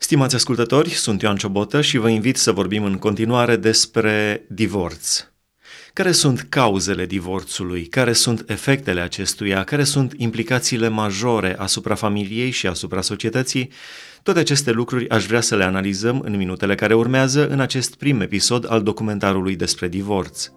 Stimați ascultători, sunt Ioan Ciobotă și vă invit să vorbim în continuare despre divorț. Care sunt cauzele divorțului? Care sunt efectele acestuia? Care sunt implicațiile majore asupra familiei și asupra societății? Toate aceste lucruri aș vrea să le analizăm în minutele care urmează în acest prim episod al documentarului despre divorț.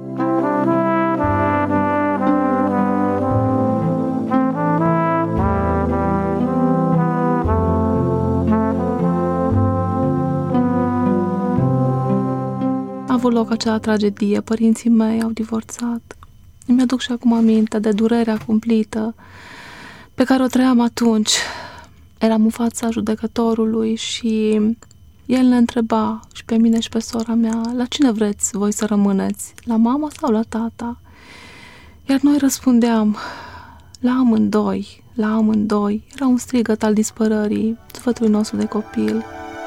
A avut loc acea tragedie, părinții mei au divorțat. Îmi aduc și acum aminte de durerea cumplită pe care o trăiam atunci. Eram în fața judecătorului și el ne întreba și pe mine și pe sora mea: la cine vreți voi să rămâneți? La mama sau la tata? Iar noi răspundeam: la amândoi, la amândoi. Era un strigăt al dispărării sufletului nostru de copil.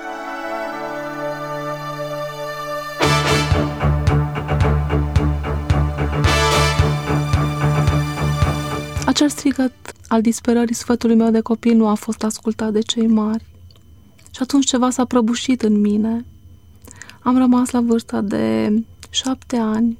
Acel strigăt al disperării sufletului meu de copil nu a fost ascultat de cei mari. Și atunci ceva s-a prăbușit în mine. Am rămas la vârsta de 7 ani,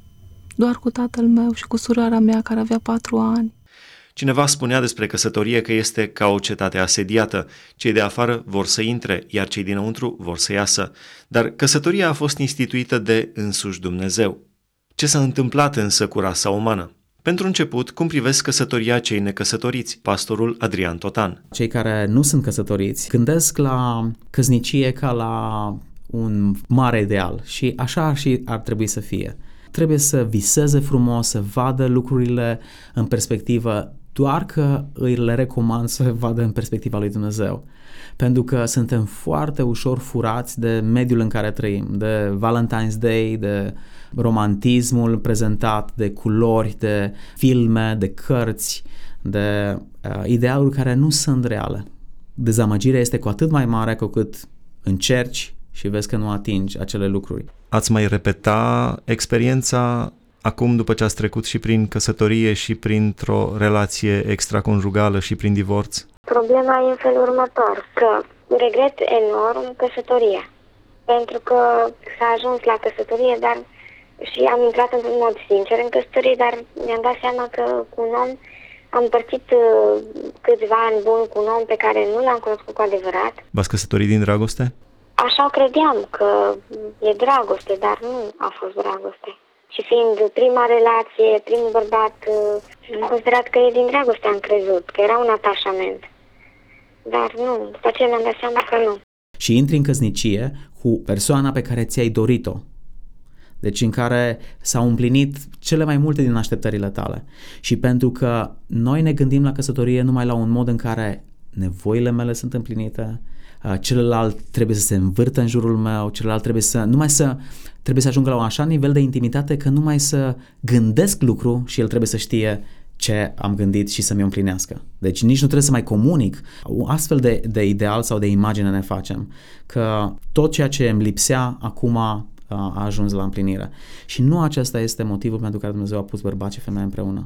doar cu tatăl meu și cu surioara mea care avea 4 ani. Cineva spunea despre căsătorie că este ca o cetate asediată. Cei de afară vor să intre, iar cei dinăuntru vor să iasă. Dar căsătoria a fost instituită de însuși Dumnezeu. Ce s-a întâmplat însă cu rasa umană? Pentru început, cum privesc căsătoria cei necăsătoriți? Pastorul Adrian Totan. Cei care nu sunt căsătoriți gândesc la căsnicie ca la un mare ideal și așa și ar trebui să fie. Trebuie să viseze frumos, să vadă lucrurile în perspectivă, doar că îi le recomand să vadă în perspectiva lui Dumnezeu. Pentru că suntem foarte ușor furați de mediul în care trăim, de Valentine's Day, de romantismul prezentat, de culori, de filme, de cărți, de idealuri care nu sunt reale. Dezamăgirea este cu atât mai mare cu cât încerci și vezi că nu atingi acele lucruri. Ați mai repeta experiența acum după ce ați trecut și prin căsătorie și printr-o relație extraconjugală și prin divorț? Problema e în felul următor, că regret enorm căsătoria. Pentru că s-a ajuns la căsătorie, dar și am intrat într-un mod sincer în căsătorie, dar mi-am dat seama că cu un om am împărțit câțiva ani buni cu un om pe care nu l-am cunoscut cu adevărat. V-ați căsătorit din dragoste? Așa credeam că e dragoste, dar nu a fost dragoste. Și fiind prima relație, primul bărbat, am considerat că e din dragoste, am crezut, că era un atașament. Dar nu, după aceea mi-am dat seama că nu. Și intri în căsnicie cu persoana pe care ți-ai dorit-o. Deci în care s-au împlinit cele mai multe din așteptările tale. Și pentru că noi ne gândim la căsătorie numai la un mod în care nevoile mele sunt împlinite, celălalt trebuie să se învârtă în jurul meu, celălalt trebuie să ajungă la un așa nivel de intimitate că numai să gândesc lucru și el trebuie să știe ce am gândit și să mi-o împlinească. Deci nici nu trebuie să mai comunic. Astfel de ideal sau de imagine ne facem că tot ceea ce îmi lipsea acum a ajuns la împlinire. Și nu acesta este motivul pentru care Dumnezeu a pus bărbați și femei împreună.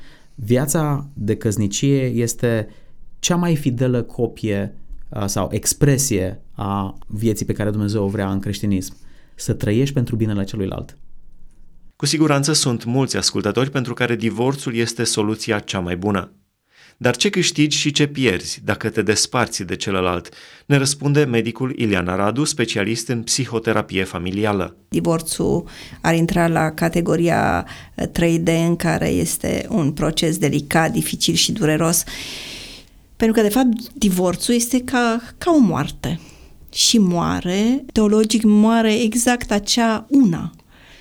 Viața de căsnicie este cea mai fidelă copie sau expresie a vieții pe care Dumnezeu o vrea în creștinism. Să trăiești pentru binele celuilalt. Cu siguranță sunt mulți ascultători pentru care divorțul este soluția cea mai bună. Dar ce câștigi și ce pierzi dacă te desparți de celălalt? Ne răspunde medicul Ileana Radu, specialist în psihoterapie familială. Divorțul ar intra la categoria 3D, în care este un proces delicat, dificil și dureros. Pentru că, de fapt, divorțul este ca o moarte. Și moare, teologic moare exact acea una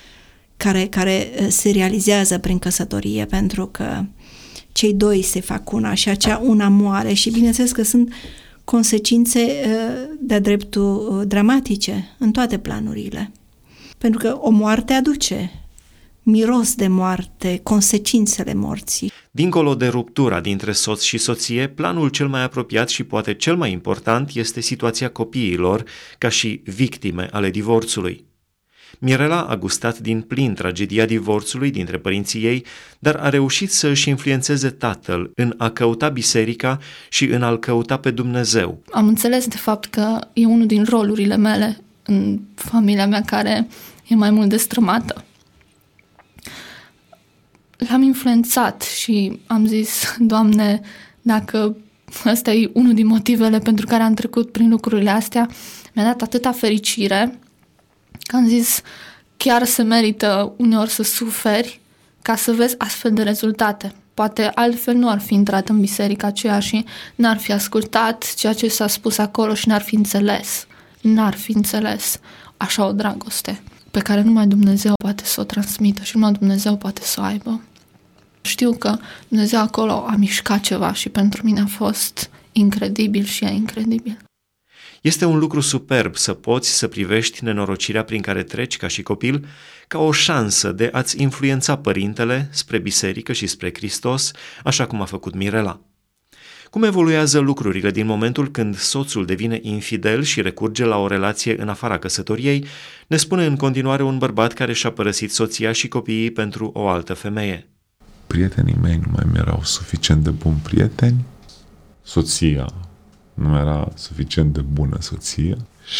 care se realizează prin căsătorie, pentru că cei doi se fac una și acea una moare și bineînțeles că sunt consecințe de-a dreptul dramatice în toate planurile. Pentru că o moarte aduce miros de moarte, consecințele morții. Dincolo de ruptura dintre soț și soție, planul cel mai apropiat și poate cel mai important este situația copiilor ca și victime ale divorțului. Mirela a gustat din plin tragedia divorțului dintre părinții ei, dar a reușit să își influențeze tatăl în a căuta biserica și în a-L căuta pe Dumnezeu. Am înțeles de fapt că e unul din rolurile mele în familia mea care e mai mult destrămată. L-am influențat și am zis, Doamne, dacă ăsta e unul din motivele pentru care am trecut prin lucrurile astea, mi-a dat atâta fericire că am zis, chiar se merită uneori să suferi ca să vezi astfel de rezultate. Poate altfel nu ar fi intrat în biserica aceea și n-ar fi ascultat ceea ce s-a spus acolo și n-ar fi înțeles. N-ar fi înțeles așa o dragoste pe care numai Dumnezeu poate să o transmită și numai Dumnezeu poate să o aibă. Știu că Dumnezeu acolo a mișcat ceva și pentru mine a fost incredibil și e incredibil. Este un lucru superb să poți să privești nenorocirea prin care treci ca și copil ca o șansă de a-ți influența părintele spre biserică și spre Hristos, așa cum a făcut Mirela. Cum evoluează lucrurile din momentul când soțul devine infidel și recurge la o relație în afara căsătoriei, ne spune în continuare un bărbat care și-a părăsit soția și copiii pentru o altă femeie. Prietenii mei nu mai erau suficient de buni prieteni, soția nu era suficient de bună soție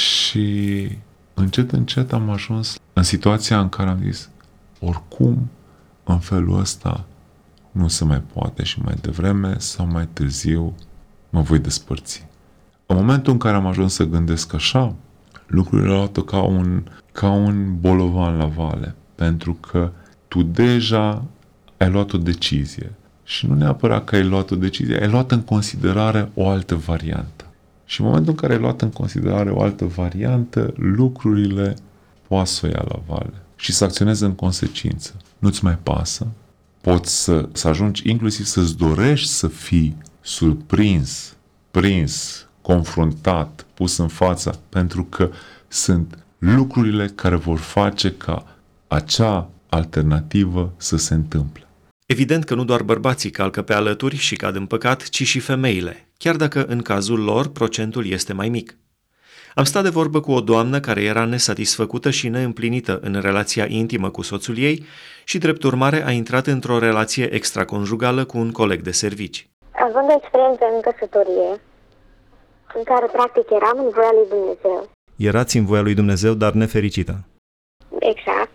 și încet am ajuns în situația în care am zis, oricum, în felul ăsta nu se mai poate și mai devreme sau mai târziu mă voi despărți. În momentul în care am ajuns să gândesc așa, lucrurile au luat ca un bolovan la vale, pentru că tu deja ai luat o decizie. Și nu neapărat că ai luat o decizie, ai luat în considerare o altă variantă. Și în momentul în care ai luat în considerare o altă variantă, lucrurile poate să o ia la vale și să acționeze în consecință. Nu-ți mai pasă, poți să ajungi inclusiv să-ți dorești să fii surprins, prins, confruntat, pus în față, pentru că sunt lucrurile care vor face ca acea alternativă să se întâmple. Evident că nu doar bărbații calcă pe alături și cad în păcat, ci și femeile, chiar dacă în cazul lor procentul este mai mic. Am stat de vorbă cu o doamnă care era nesatisfăcută și neîmplinită în relația intimă cu soțul ei și, drept urmare, a intrat într-o relație extraconjugală cu un coleg de servici. Având experiență în căsătorie, în care practic eram în voia lui Dumnezeu. Erați în voia lui Dumnezeu, dar nefericită. Exact.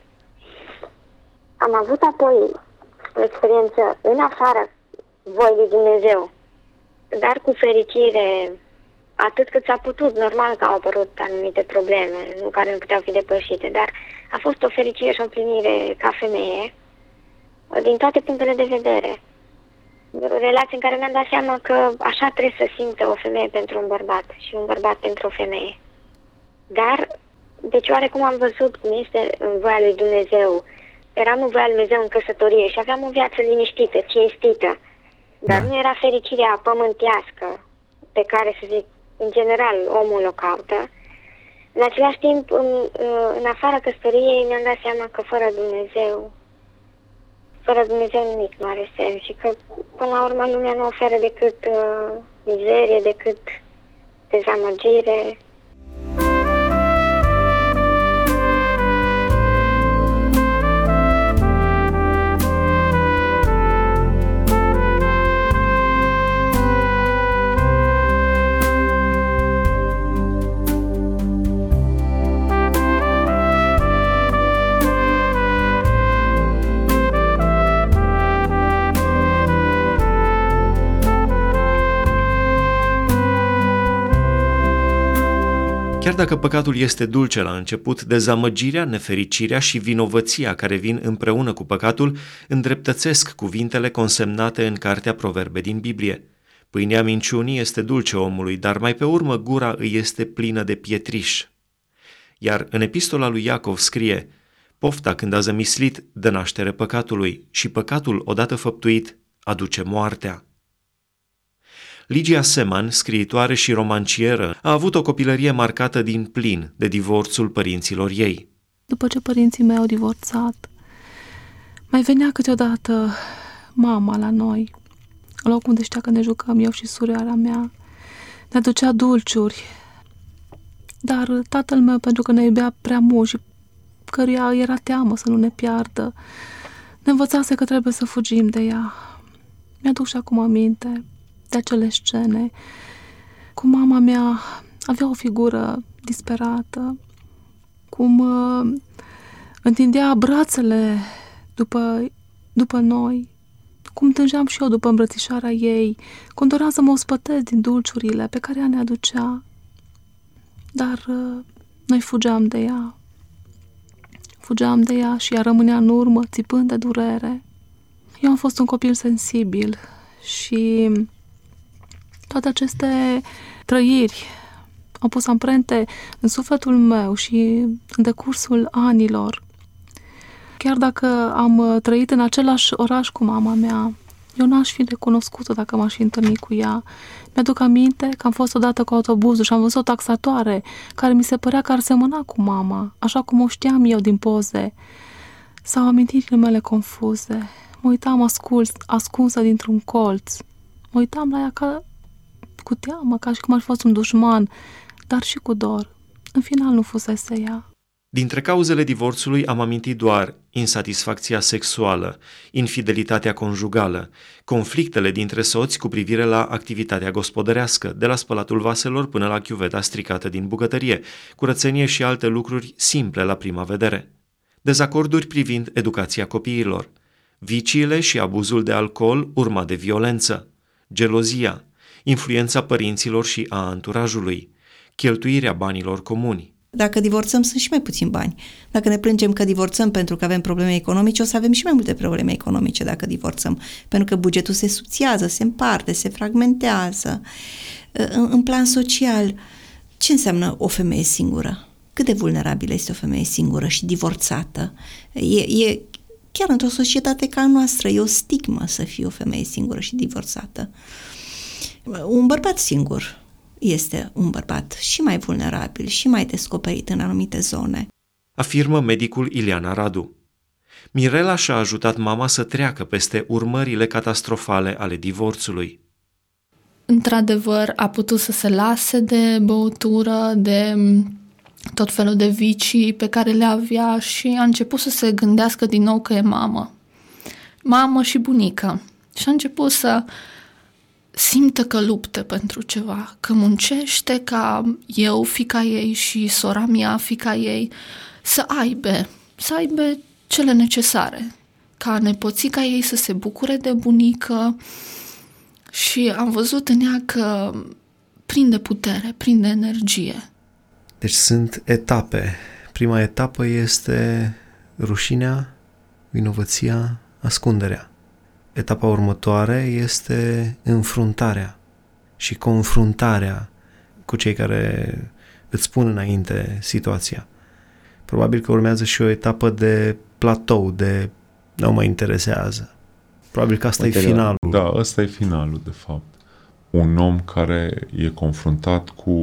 Am avut apoi o experiență în afara voii lui Dumnezeu, dar cu fericire, atât cât s-a putut. Normal că au apărut anumite probleme care nu puteau fi depășite, dar a fost o fericire și o împlinire ca femeie din toate punctele de vedere. O relație în care mi-am dat seama că așa trebuie să simtă o femeie pentru un bărbat și un bărbat pentru o femeie. Dar, deci oarecum am văzut cum este în voia lui Dumnezeu. Eram în voia lui Dumnezeu în căsătorie și aveam o viață liniștită, cinstită. Dar nu era fericirea pământească pe care, să zic, în general, omul o caută. În același timp, în afara căsătoriei, mi-am dat seama că fără Dumnezeu nimic nu are sens și că, până la urmă, lumea nu oferă decât mizerie, decât dezamăgire. Chiar dacă păcatul este dulce la început, dezamăgirea, nefericirea și vinovăția care vin împreună cu păcatul îndreptățesc cuvintele consemnate în cartea Proverbe din Biblie. Pâinea minciunii este dulce omului, dar mai pe urmă gura îi este plină de pietriș. Iar în epistola lui Iacov scrie: pofta când a zămislit dă naștere păcatului și păcatul odată făptuit aduce moartea. Ligia Seman, scriitoare și romancieră, a avut o copilărie marcată din plin de divorțul părinților ei. După ce părinții mei au divorțat, mai venea câteodată mama la noi, în locul unde știa că ne jucăm eu și surioara mea. Ne aducea dulciuri, dar tatăl meu, pentru că ne iubea prea mult și căruia era teamă să nu ne piardă, ne învățase că trebuie să fugim de ea. Mi-aduc și acum aminte de acele scene, cum mama mea avea o figură disperată, cum întindea brațele după noi, cum tângeam și eu după îmbrățișarea ei, cum doream să mă ospătesc din dulciurile pe care ea ne aducea. Dar noi fugeam de ea. Fugeam de ea și ea rămânea în urmă, țipând de durere. Eu am fost un copil sensibil și toate aceste trăiri au pus amprente în sufletul meu și în decursul anilor. Chiar dacă am trăit în același oraș cu mama mea, eu n-aș fi recunoscut-o dacă m-aș fi întâlnit cu ea. Mi-aduc aminte că am fost odată cu autobuzul și am văzut o taxatoare care mi se părea că ar semăna cu mama, așa cum o știam eu din poze. S-au amintirile mele confuze. Mă uitam ascunsă dintr-un colț. Mă uitam la ea cu teamă, ca și cum ar fi fost un dușman, dar și cu dor. În final nu fusese ea. Dintre cauzele divorțului am amintit doar insatisfacția sexuală, infidelitatea conjugală, conflictele dintre soți cu privire la activitatea gospodărească, de la spălatul vaselor până la chiuveta stricată din bucătărie, curățenie și alte lucruri simple la prima vedere. Dezacorduri privind educația copiilor, viciile și abuzul de alcool urma de violență, gelozia, influența părinților și a anturajului, cheltuirea banilor comuni. Dacă divorțăm, sunt și mai puțini bani. Dacă ne plângem că divorțăm pentru că avem probleme economice, o să avem și mai multe probleme economice dacă divorțăm. Pentru că bugetul se subțiază, se împarte, se fragmentează. În plan social, ce înseamnă o femeie singură? Cât de vulnerabilă este o femeie singură și divorțată? E chiar într-o societate ca a noastră, e o stigmă să fii o femeie singură și divorțată. Un bărbat singur este un bărbat și mai vulnerabil și mai descoperit în anumite zone. Afirmă medicul Ileana Radu. Mirela și-a ajutat mama să treacă peste urmările catastrofale ale divorțului. Într-adevăr, a putut să se lase de băutură, de tot felul de vicii pe care le avea și a început să se gândească din nou că e mamă și bunică. Și a început să simtă că luptă pentru ceva, că muncește ca eu, fiica ei și sora mea, fiica ei, să aibă cele necesare, ca nepoțica ei să se bucure de bunică și am văzut în ea că prinde putere, prinde energie. Deci sunt etape. Prima etapă este rușinea, vinovăția, ascunderea. Etapa următoare este înfruntarea și confruntarea cu cei care îți spun înainte situația. Probabil că urmează și o etapă de platou, de nu mă interesează. Probabil că asta e finalul. Da, ăsta e finalul, de fapt. Un om care e confruntat cu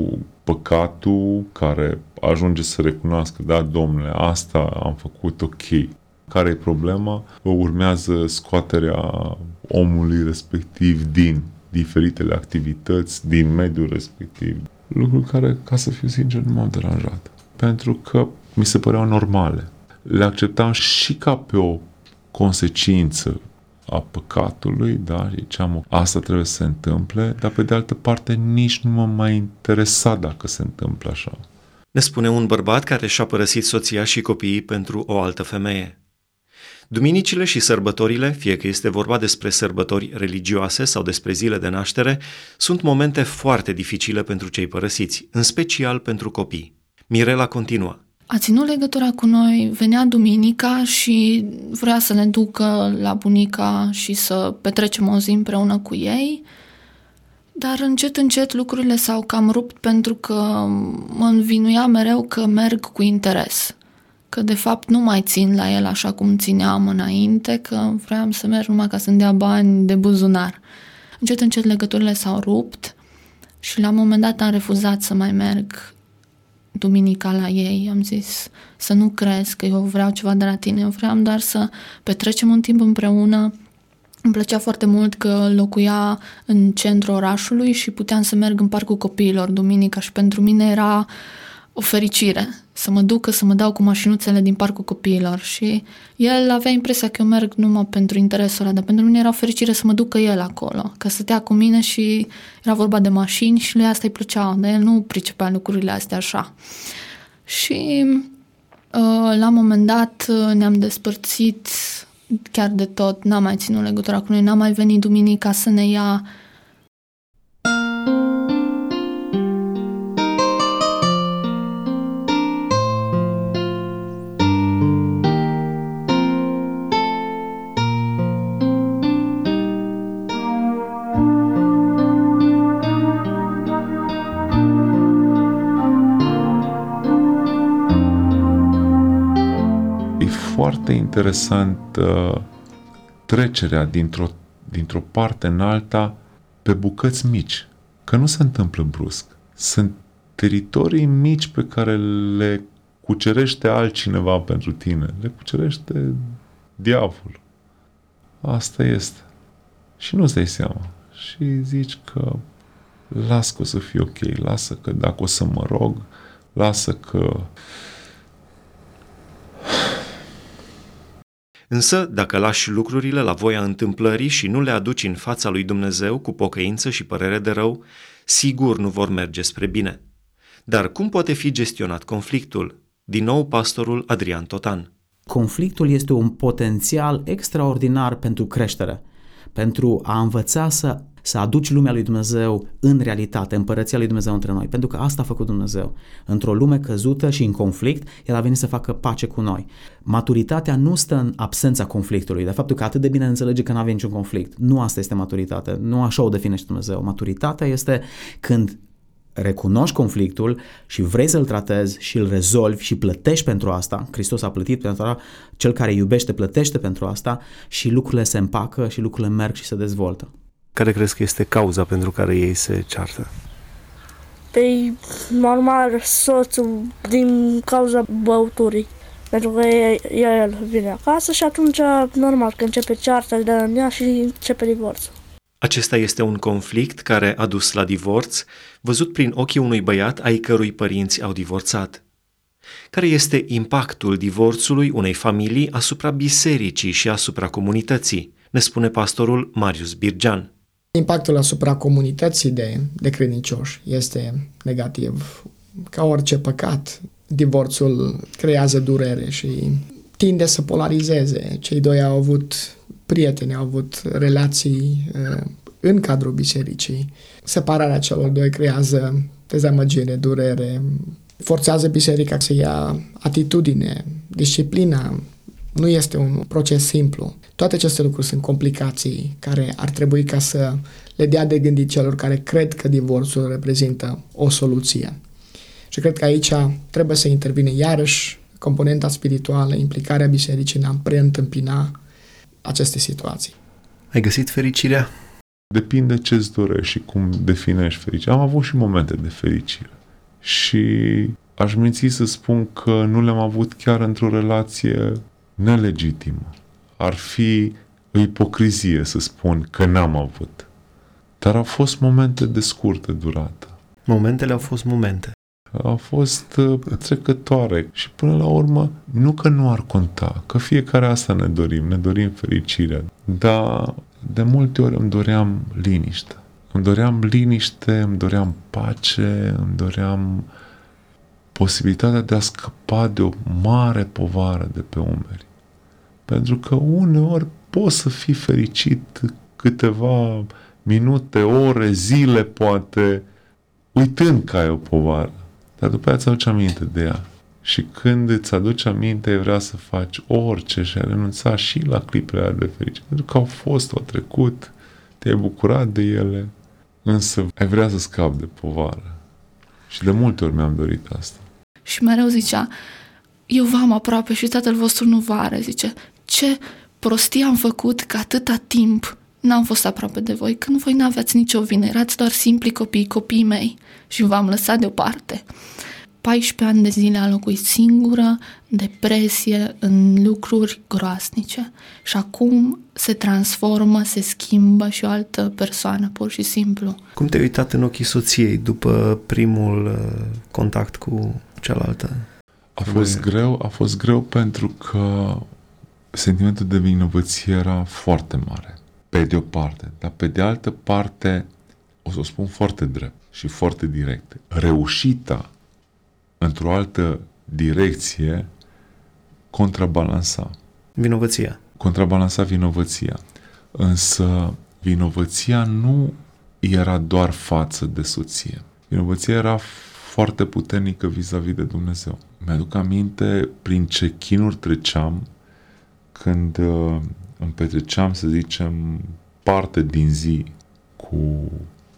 păcatul, care ajunge să recunoască, da, domnule, asta am făcut, ok. Care e problema? Urmează scoaterea omului respectiv din diferitele activități, din mediul respectiv. Lucruri care, ca să fiu sincer, nu m-au deranjat. Pentru că mi se păreau normale. Le acceptam și ca pe o consecință a păcatului, da, ziceam, asta trebuie să se întâmple, dar pe de altă parte nici nu mă mai interesa dacă se întâmplă așa. Ne spune un bărbat care și-a părăsit soția și copiii pentru o altă femeie. Duminicile și sărbătorile, fie că este vorba despre sărbători religioase sau despre zile de naștere, sunt momente foarte dificile pentru cei părăsiți, în special pentru copii. Mirela continuă. A ținut legătura cu noi, venea duminica și vrea să ne ducă la bunica și să petrecem o zi împreună cu ei, dar încet lucrurile s-au cam rupt pentru că mă învinuia mereu că merg cu interes. Că de fapt nu mai țin la el așa cum țineam înainte, că vreau să merg numai ca să-mi dea bani de buzunar. Încet legăturile s-au rupt și la un moment dat am refuzat să mai merg duminica la ei. Am zis să nu crezi că eu vreau ceva de la tine, eu vreau doar să petrecem un timp împreună. Îmi plăcea foarte mult că locuia în centrul orașului și puteam să merg în parcul copiilor duminica și pentru mine era o fericire, să mă ducă să mă dau cu mașinuțele din parcul copiilor și el avea impresia că eu merg numai pentru interesul ăla, dar pentru mine era o fericire să mă ducă el acolo, că stătea cu mine și era vorba de mașini și lui asta îi plăcea, dar el nu pricepea lucrurile astea așa. Și la un moment dat ne-am despărțit chiar de tot, n-am mai ținut legătura cu noi, n-am mai venit duminica să ne ia. Foarte interesant trecerea dintr-o parte în alta pe bucăți mici, că nu se întâmplă brusc. Sunt teritorii mici pe care le cucerește altcineva pentru tine, le cucerește diavolul. Asta este. Și nu-ți dai seama. Și zici că las că o să fie ok, lasă că dacă o să mă rog, lasă că... Însă, dacă lași lucrurile la voia întâmplării și nu le aduci în fața lui Dumnezeu cu pocăință și părere de rău, sigur nu vor merge spre bine. Dar cum poate fi gestionat conflictul? Din nou pastorul Adrian Totan. Conflictul este un potențial extraordinar pentru creștere, pentru a învăța să aduci lumea lui Dumnezeu în realitate, împărăția lui Dumnezeu între noi, pentru că asta a făcut Dumnezeu. Într-o lume căzută și în conflict, El a venit să facă pace cu noi. Maturitatea nu stă în absența conflictului, de faptul că atât de bine înțelege că nu avem niciun conflict. Nu asta este maturitate, nu așa o definește Dumnezeu. Maturitatea este când recunoști conflictul și vrei să-l tratezi și îl rezolvi și plătești pentru asta. Hristos a plătit pentru asta, cel care iubește plătește pentru asta și lucrurile se împacă și lucrurile merg și se dezvoltă. Care crezi că este cauza pentru care ei se ceartă? Păi, normal, soțul din cauza băuturii. Pentru că el vine acasă și atunci, normal, că începe cearta de la ea și începe divorțul. Acesta este un conflict care a dus la divorț, văzut prin ochii unui băiat ai cărui părinți au divorțat. Care este impactul divorțului unei familii asupra bisericii și asupra comunității? Ne spune pastorul Marius Birgean. Impactul asupra comunității de credincioși este negativ. Ca orice păcat, divorțul creează durere și tinde să polarizeze. Cei doi au avut prieteni, au avut relații în cadrul bisericii. Separarea celor doi creează dezamăgire, durere, forțează biserica să ia atitudine, disciplina. Nu este un proces simplu. Toate aceste lucruri sunt complicații care ar trebui ca să le dea de gândit celor care cred că divorțul reprezintă o soluție. Și cred că aici trebuie să intervine iarăși componenta spirituală, implicarea bisericii în a preîntâmpina aceste situații. Ai găsit fericirea? Depinde ce-ți dorești și cum definești fericirea. Am avut și momente de fericire. Și aș minți să spun că nu le-am avut chiar într-o relație nelegitimă. Ar fi o ipocrizie să spun că n-am avut. Dar au fost momente de scurtă durată. Momentele au fost momente. Au fost trecătoare și până la urmă nu că nu ar conta, că fiecare asta ne dorim fericirea, dar de multe ori îmi doream liniște. Îmi doream pace, îmi doream posibilitatea de a scăpa de o mare povară de pe umeri. Pentru că uneori poți să fii fericit câteva minute, ore, zile, poate, uitând că ai o povară. Dar după aceea îți aduci aminte de ea. Și când îți aduci aminte, vrea să faci orice și ai renunțat și la clipele alea de fericire. Pentru că au trecut, te-ai bucurat de ele, însă ai vrea să scapi de povară. Și de multe ori mi-am dorit asta. Și mereu zicea, eu v-am aproape și tatăl vostru nu vă are. Zice, ce prostie am făcut că atâta timp n-am fost aproape de voi, când voi n-aveați nicio vină, erați doar simpli copiii mei și v-am lăsat deoparte. 14 ani de zile a locuit singură, depresie, în lucruri groasnice. Și acum se transformă, se schimbă și o altă persoană, pur și simplu. Cum te-ai uitat în ochii soției după primul contact cu cealaltă? A fost greu pentru că sentimentul de vinovăție era foarte mare, pe de o parte, dar pe de altă parte, o să o spun foarte drept și foarte direct, reușita într-o altă direcție contrabalansa vinovăția. Însă vinovăția nu era doar față de soție. Vinovăția era foarte puternică vis-a-vis de Dumnezeu. Mi-aduc aminte prin ce chinuri treceam când îmi petreceam, să zicem, parte din zi cu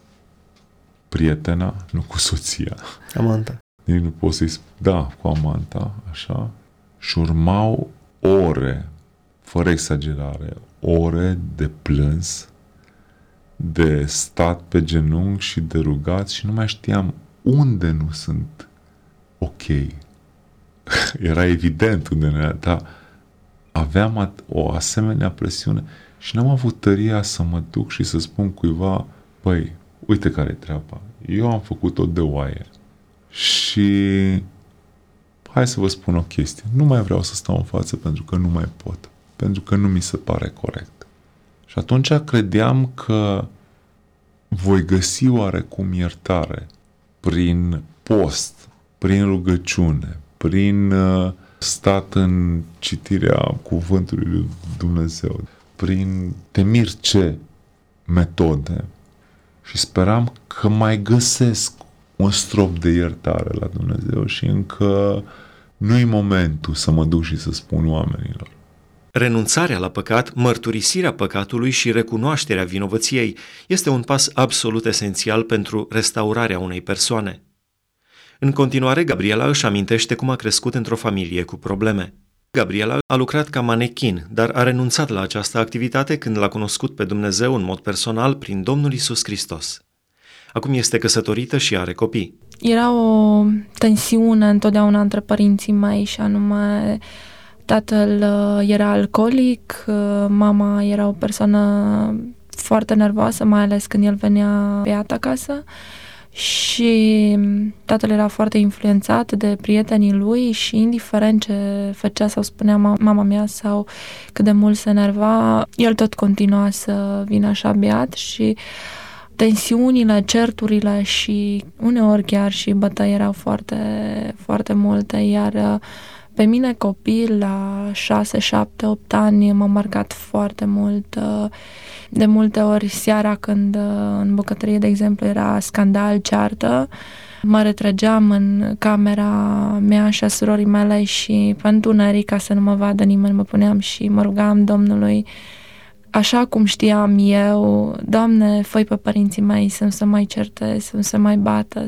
prietena, nu cu soția. Amanta. Nici nu pot să-i spun, da, cu amanta, așa. Și urmau ore, fără exagerare, ore de plâns, de stat pe genunchi și de rugat și nu mai știam unde nu sunt ok. Era evident unde nu era, dar aveam o asemenea presiune și n-am avut tăria să mă duc și să spun cuiva, păi, uite care-i treaba. Eu am făcut-o de oaie. Și hai să vă spun o chestie. Nu mai vreau să stau în față pentru că nu mai pot. Pentru că nu mi se pare corect. Și atunci credeam că voi găsi oarecum iertare prin post, prin rugăciune, prin stat în citirea cuvântului lui Dumnezeu, prin temir ce metode. Și speram că mai găsesc un strop de iertare la Dumnezeu și încă nu-i momentul să mă duc și să spun oamenilor. Renunțarea la păcat, mărturisirea păcatului și recunoașterea vinovăției este un pas absolut esențial pentru restaurarea unei persoane. În continuare, Gabriela își amintește cum a crescut într-o familie cu probleme. Gabriela a lucrat ca manechin, dar a renunțat la această activitate când l-a cunoscut pe Dumnezeu în mod personal prin Domnul Iisus Hristos. Acum este căsătorită și are copii. Era o tensiune întotdeauna între părinții mei și anume tatăl era alcoolic, mama era o persoană foarte nervoasă, mai ales când el venea beat acasă și tatăl era foarte influențat de prietenii lui și indiferent ce făcea sau spunea mama mea sau cât de mult se enerva, el tot continua să vină așa beat și tensiunile, certurile și uneori chiar și bătăi erau foarte, foarte multe, iar pe mine copil la 6, 7, 8 ani m-a marcat foarte mult. De multe ori seara când în bucătărie, de exemplu, era scandal, ceartă, mă retrăgeam în camera mea și a surorii mele și pe întuneric, ca să nu mă vadă nimeni, mă puneam și mă rugam Domnului așa cum știam eu, Doamne, fă-i pe părinții mei să nu se mai certe, să nu se mai bată,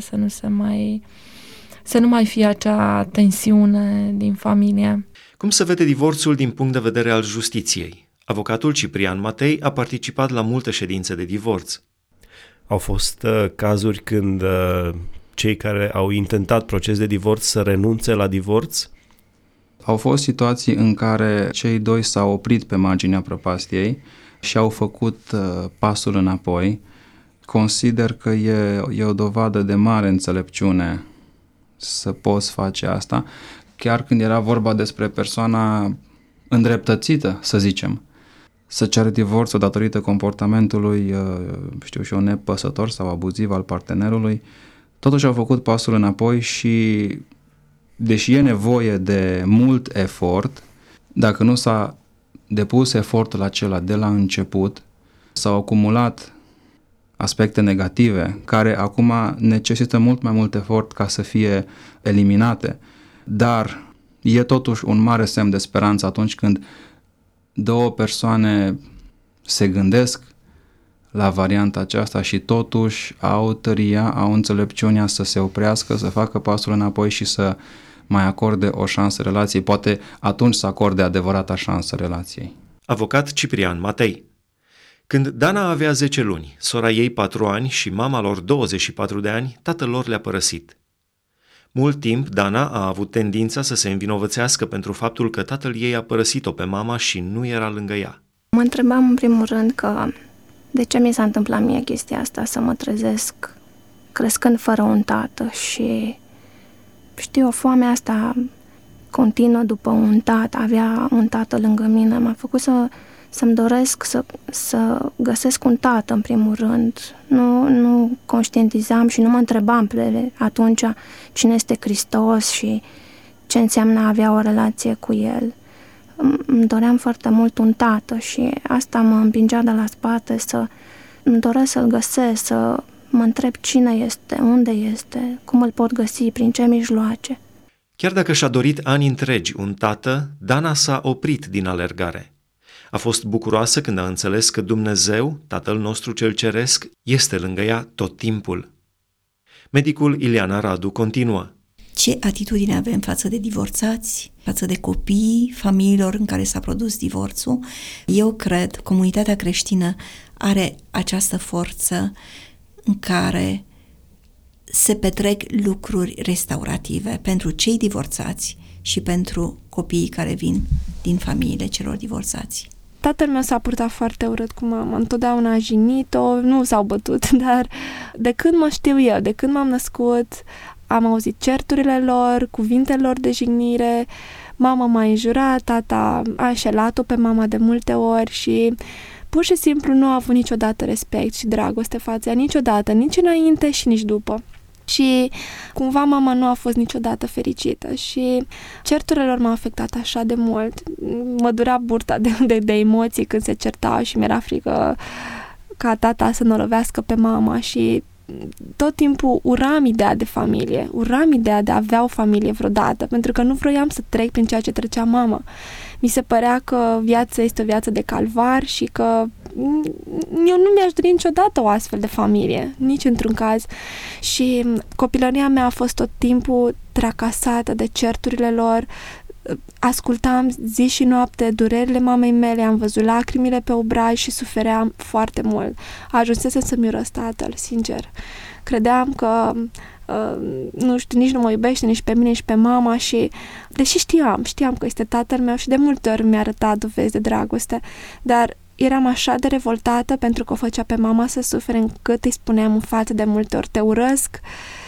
să nu mai fie acea tensiune din familie. Cum se vede divorțul din punct de vedere al justiției? Avocatul Ciprian Matei a participat la multe ședințe de divorț. Au fost cazuri când cei care au intentat proces de divorț să renunțe la divorț? Au fost situații în care cei doi s-au oprit pe marginea prăpastiei și au făcut pasul înapoi. Consider că e o dovadă de mare înțelepciune să poți face asta, chiar când era vorba despre persoana îndreptățită, să zicem, să ceară divorțul datorită comportamentului, nepăsător sau abuziv al partenerului. Totuși au făcut pasul înapoi și deși e nevoie de mult efort, dacă nu s-a depus efortul acela de la început, s-au acumulat aspecte negative care acum necesită mult mai mult efort ca să fie eliminate, dar e totuși un mare semn de speranță atunci când două persoane se gândesc la varianta aceasta și totuși au tăria, au înțelepciunea să se oprească, să facă pasul înapoi și să mai acorde o șansă relației, poate atunci să acorde adevărata șansă relației. Avocat Ciprian Matei. Când Dana avea 10 luni, sora ei 4 ani și mama lor 24 de ani, tatăl lor le-a părăsit. Mult timp, Dana a avut tendința să se învinovățească pentru faptul că tatăl ei a părăsit-o pe mama și nu era lângă ea. Mă întrebam în primul rând că de ce mi s-a întâmplat mie chestia asta, să mă trezesc crescând fără un tată și știu, foamea asta continuă după un tată, avea un tată lângă mine, m-a făcut să-mi doresc să găsesc un tată în primul rând. Nu conștientizam și nu mă întrebam atunci cine este Hristos și ce înseamnă a avea o relație cu El. Îmi doream foarte mult un tată și asta mă împingea de la spate îmi doresc să-l găsesc, să mă întreb cine este, unde este, cum îl pot găsi, prin ce mijloace. Chiar dacă și-a dorit ani întregi un tată, Dana s-a oprit din alergare. A fost bucuroasă când a înțeles că Dumnezeu, Tatăl nostru cel ceresc, este lângă ea tot timpul. Medicul Ileana Radu continuă. Ce atitudine avem față de divorțați, față de copii, familiilor în care s-a produs divorțul? Eu cred că comunitatea creștină are această forță în care se petrec lucruri restaurative pentru cei divorțați și pentru copiii care vin din familiile celor divorțați. Tatăl meu s-a purtat foarte urât cu mama, întotdeauna a jignit-o, nu s-au bătut, dar de când mă știu eu, de când m-am născut, am auzit certurile lor, cuvintele lor de jignire, mama m-a înjurat, tata a înșelat-o pe mama de multe ori și pur și simplu nu a avut niciodată respect și dragoste față ea, niciodată, nici înainte și nici după. Și cumva mama nu a fost niciodată fericită și certurile lor m-au afectat așa de mult. Mă durea burta de emoții când se certau și mi-era frică ca tata să nu o lovească pe mama și tot timpul uram ideea de familie, uram ideea de a avea o familie vreodată, pentru că nu vroiam să trec prin ceea ce trecea mama. Mi se părea că viața este o viață de calvar și că eu nu mi-aș dori niciodată o astfel de familie, nici într-un caz. Și copilăria mea a fost tot timpul tracasată de certurile lor, ascultam zi și noapte durerile mamei mele, am văzut lacrimile pe obraj și sufeream foarte mult. Ajunsesem să-mi urăsc tatăl, sincer. Credeam că nu știu, nici nu mă iubește, nici pe mine, nici pe mama și deși știam că este tatăl meu și de multe ori mi-a arătat dovezi de dragoste, dar eram așa de revoltată pentru că o făcea pe mama să sufere încât îi spuneam în față de multe ori te urăsc,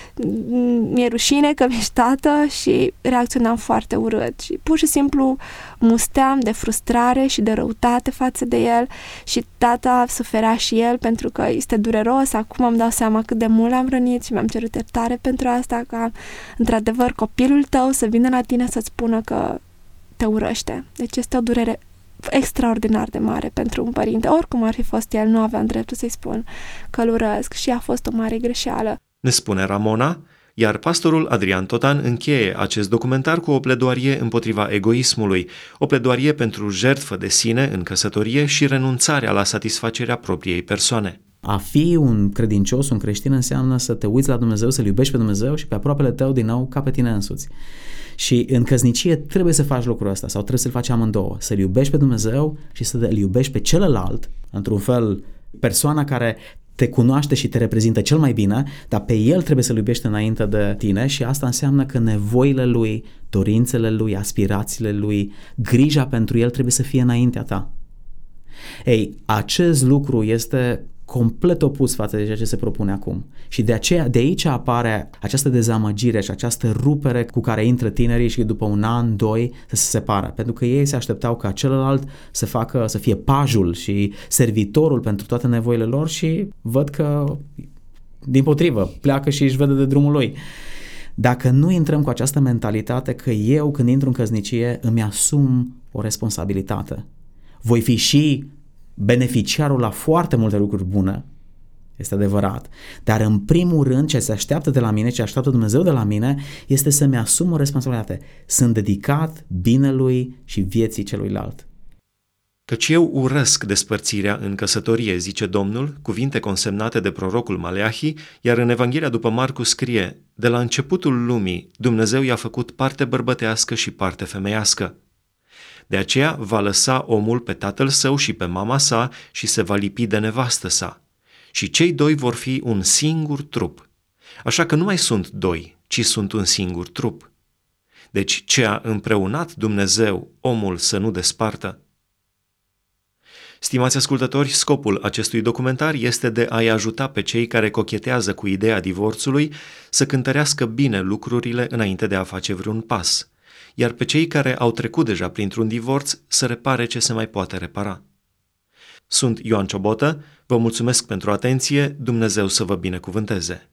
mi-e rușine că mi-ești tată și reacționam foarte urât și pur și simplu musteam de frustrare și de răutate față de el și tata suferea și el pentru că este dureros. Acum îmi dau seama cât de mult l-am rănit și mi-am cerut iertare pentru asta, ca într-adevăr copilul tău să vină la tine să-ți spună că te urăște. Deci este o durere extraordinar de mare pentru un părinte. Oricum ar fi fost el, nu aveam dreptul să-i spun că îl urăsc și a fost o mare greșeală. Ne spune Ramona, iar pastorul Adrian Totan încheie acest documentar cu o pledoarie împotriva egoismului, o pledoarie pentru jertfă de sine în căsătorie și renunțarea la satisfacerea propriei persoane. A fi un credincios, un creștin, înseamnă să te uiți la Dumnezeu, să-L iubești pe Dumnezeu și pe aproapele tău din nou ca pe tine însuți. Și în căsnicie trebuie să faci lucrul ăsta sau trebuie să-l faci amândouă, să-L iubești pe Dumnezeu și să-L iubești pe celălalt, într-un fel persoana care te cunoaște și te reprezintă cel mai bine, dar pe el trebuie să-l iubești înainte de tine și asta înseamnă că nevoile lui, dorințele lui, aspirațiile lui, grija pentru el trebuie să fie înaintea ta. Ei, acest lucru este complet opus față de ceea ce se propune acum. Și de aici apare această dezamăgire și această rupere cu care intră tinerii și după un an, doi, să se separă. Pentru că ei se așteptau ca celălalt să fie pajul și servitorul pentru toate nevoile lor și văd că, dimpotrivă, pleacă și își vede de drumul lui. Dacă nu intrăm cu această mentalitate că eu, când intru în căsnicie, îmi asum o responsabilitate. Voi fi și beneficiarul la foarte multe lucruri bune, este adevărat, dar în primul rând ce se așteaptă de la mine, ce așteaptă Dumnezeu de la mine, este să-mi asum o responsabilitate. Sunt dedicat binelui și vieții celuilalt. Căci eu urăsc despărțirea în căsătorie, zice Domnul, cuvinte consemnate de prorocul Maleahi, iar în Evanghelia după Marcu scrie, de la începutul lumii Dumnezeu i-a făcut parte bărbătească și parte femeiască. De aceea va lăsa omul pe tatăl său și pe mama sa și se va lipi de nevastă sa. Și cei doi vor fi un singur trup. Așa că nu mai sunt doi, ci sunt un singur trup. Deci ce a împreunat Dumnezeu, omul să nu despartă? Stimați ascultători, scopul acestui documentar este de a-i ajuta pe cei care cochetează cu ideea divorțului să cântărească bine lucrurile înainte de a face vreun pas, iar pe cei care au trecut deja printr-un divorț să repare ce se mai poate repara. Sunt Ioan Ciobotă, vă mulțumesc pentru atenție, Dumnezeu să vă binecuvânteze!